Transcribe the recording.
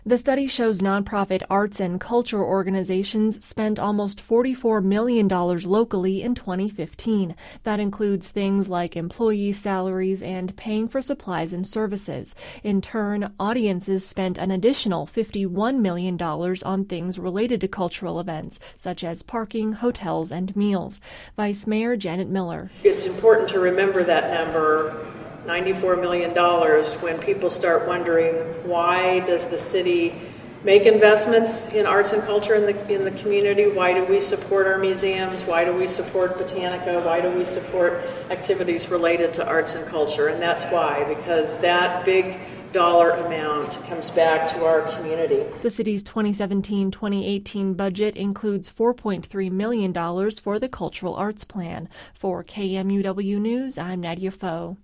The study shows nonprofit arts and culture organizations spent almost $44 million locally in 2015. That includes things like employee salaries and paying for supplies and services. In turn, audiences spent an additional $51 million on things related to cultural events, such as parking, hotels, and meals. Vice Mayor Janet Miller. It's important to remember that number, $94 million, when people start wondering, why does the city make investments in arts and culture in the community? Why do we support our museums? Why do we support Botanica? Why do we support activities related to arts and culture? And that's why, because that big dollar amount comes back to our community. The city's 2017-2018 budget includes $4.3 million for the Cultural Arts Plan. For KMUW News, I'm Nadia Foe.